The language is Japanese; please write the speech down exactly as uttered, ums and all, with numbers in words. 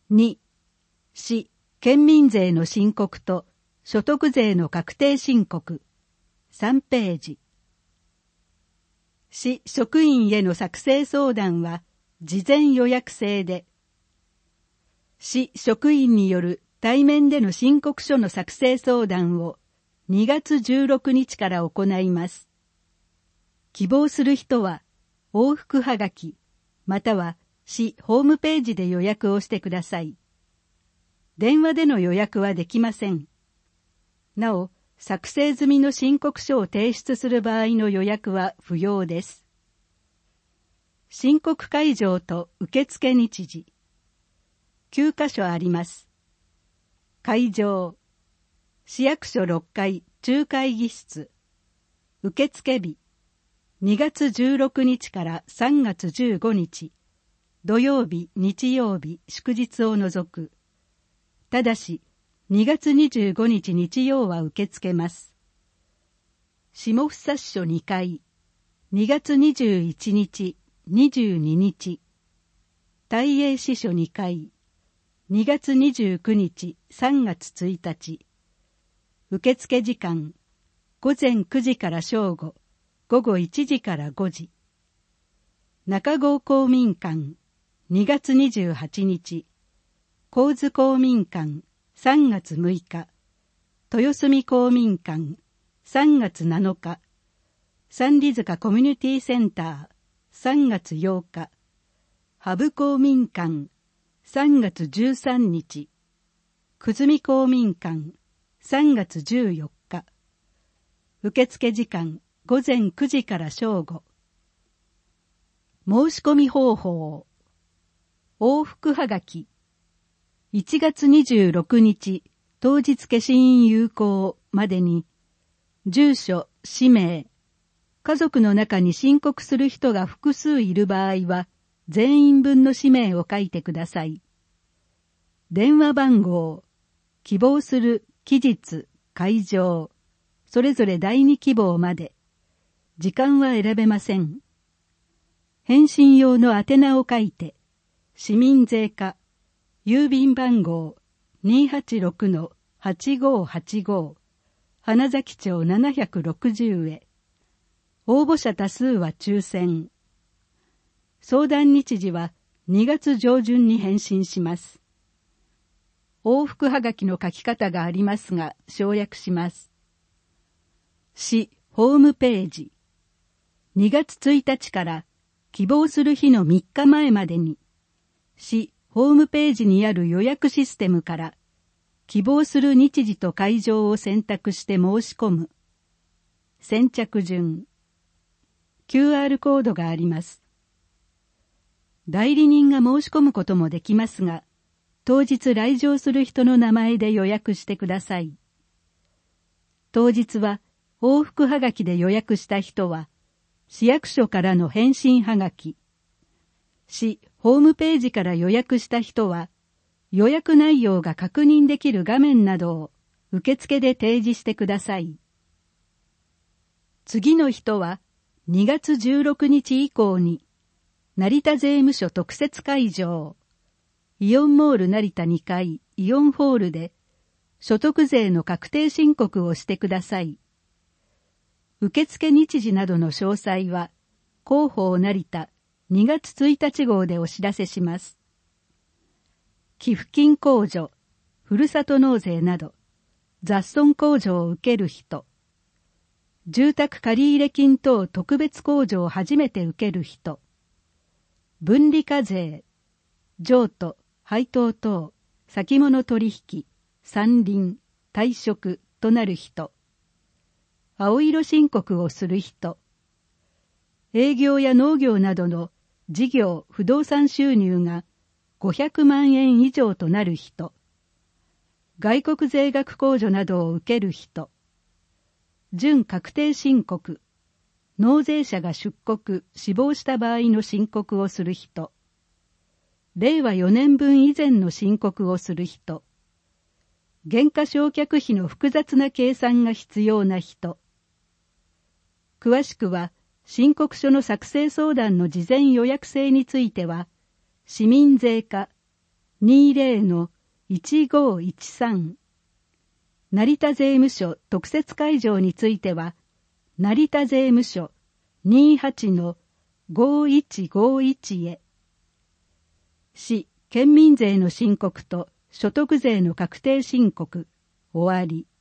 に、市、県民税の申告と所得税の確定申告。さんページ。市職員への作成相談は事前予約制で、市職員による対面での申告書の作成相談をにがつじゅうろくにちから行います。希望する人は往復はがき、または市ホームページで予約をしてください。電話での予約はできません。なお、作成済みの申告書を提出する場合の予約は不要です。申告会場と受付日時。きゅうかしょあります。会場。市役所ろっかい中会議室。受付日。にがつじゅうろくにちからさんがつじゅうごにち。土曜日、日曜日、祝日を除く。ただし、にがつにじゅうごにち日曜は受け付けます。下総支所にかい、にがつにじゅういちにち、にじゅうににち。大英支所にかい、にがつにじゅうくにち、さんがつついたち。受付時間、ごぜんくじから正午、ごごいちじからごじ。中郷公民館、にがつにじゅうはちにち。神津公民館、さんがつむいか。豊澄公民館、さんがつなのか。三里塚コミュニティセンター、さんがつようか。羽生公民館、さんがつじゅうさんにち。久住公民館、さんがつじゅうよっか。受付時間、ごぜんくじから正午。申し込み方法。往復はがき。いちがつにじゅうろくにち当日消印有効までに、住所、氏名、家族の中に申告する人が複数いる場合は、全員分の氏名を書いてください。電話番号、希望する期日、会場、それぞれ第二希望まで。時間は選べません。返信用の宛名を書いて、市民税課、郵便番号 にーはちろくのはちごーはちごー 花咲町ななひゃくろくじゅうへ。応募者多数は抽選。相談日時はにがつじょうじゅんに返信します。往復はがきの書き方がありますが省略します。市ホームページ。にがつついたちから希望する日のみっかまえまでに市ホームページにある予約システムから希望する日時と会場を選択して申し込む。先着順。キューアール コードがあります。代理人が申し込むこともできますが、当日来場する人の名前で予約してください。当日は往復はがきで予約した人は、市役所からの返信はがき、市ホームページから予約した人は、予約内容が確認できる画面などを受付で提示してください。次の人はにがつじゅうろくにち以降に、成田税務署特設会場、イオンモール成田にかいイオンホールで所得税の確定申告をしてください。受付日時などの詳細は、広報成田にがつついたち号でお知らせします。寄付金控除、ふるさと納税など、雑損控除を受ける人、住宅借入金等特別控除を初めて受ける人、分離課税、譲渡、配当等、先物取引、山林、退職となる人、青色申告をする人、営業や農業などの事業・不動産収入がごひゃくまんえん以上となる人、外国税額控除などを受ける人、準確定申告、納税者が出国・死亡した場合の申告をする人、れいわよねんぶん以前の申告をする人、減価償却費の複雑な計算が必要な人。詳しくは、申告書の作成相談の事前予約制については、市民税課にじゅうのいちごいちさん。成田税務署特設会場については、成田税務署 にじゅうはちのごいちごいち へ。市県民税の申告と所得税の確定申告、終わり。